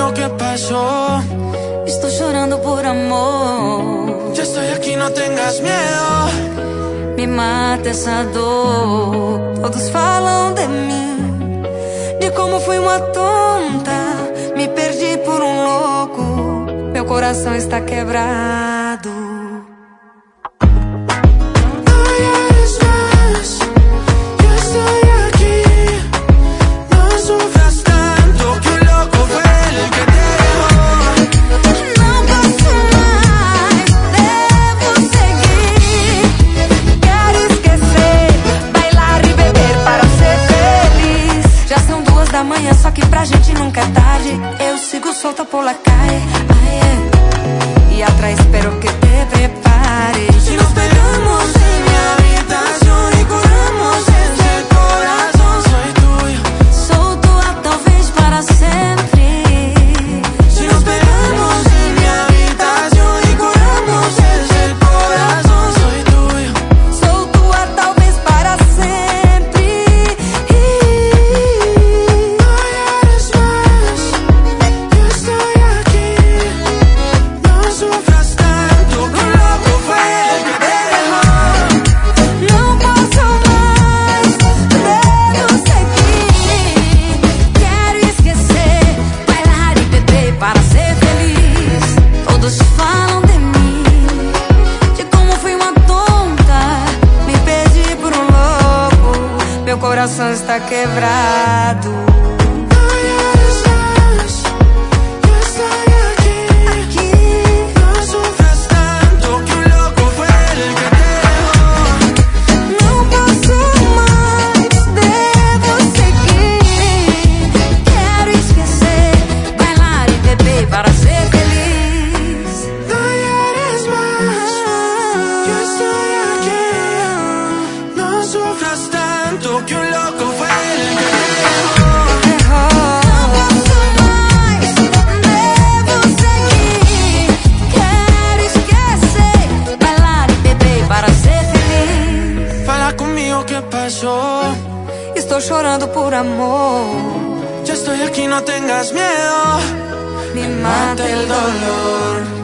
conmigo, ¿qué pasó? Estou chorando por amor. Ya estoy aquí, no tengas miedo. Me mata essa dor. Todos falam de mim, de como fui uma tonta. Me perdi por um louco. Meu coração está quebrado. Amanhã, só que pra gente nunca é tarde. Eu sigo solta por la calle, y atrás espero que te prepares. Si nos pegamos en mi habitación y corremos desde el corazón, soy tuyo. Sou tua talvez para sempre. Si nos pegamos en mi habitación y corremos desde el corazón, soy tuyo. Sou tua talvez para sempre. Meu coração está quebrado. Que un loco fue el que Não posso mais, devo seguir. Quero esquecer, bailar e beber para ser feliz. Fala conmigo, ¿qué pasó? Estou chorando por amor. Ya estoy aquí, no tengas miedo. Me mata el dolor.